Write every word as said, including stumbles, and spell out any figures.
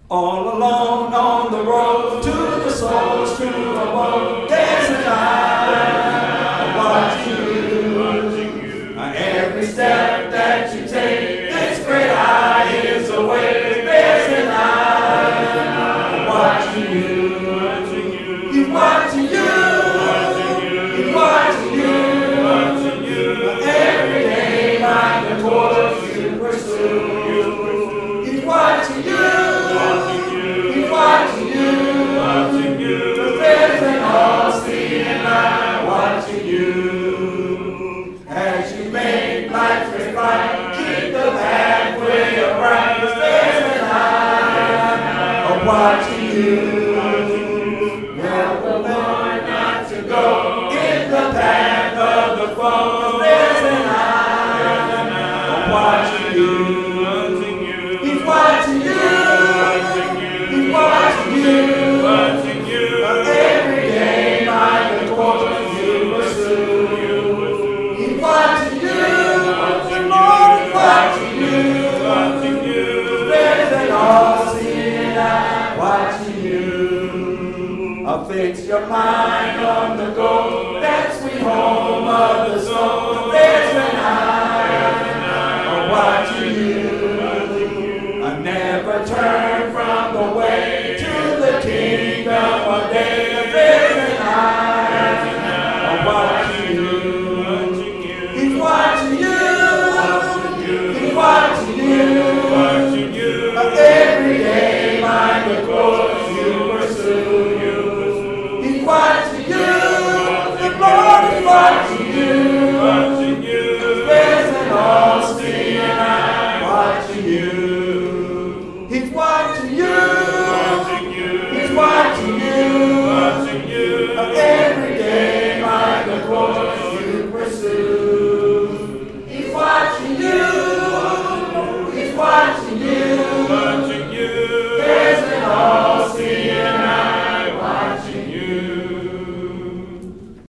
All alone on the road to the soul's true abode, there's an eye watching you. Every step that you take, this great eye is awake. There's an eye watching you. He's watching you. He's watching you. Every day like the course you pursue. He's watching you. He's watching you. Watching you. The there's an all-seeing eye watching you. As you make life's great fight, keep the pathway upright. There's an eye watching you. Never learn not to go in the path of the foe. There's an eye watching you. He's watching you. He's watching you. Watching you. Every day like the course you pursue. He's watching you. Watching you. Watching you. Watching you. There's an all-seeing eye watching you. I'll fix your mind on the goal. That's sweet home of the soul. There's an eye watching you. I never turn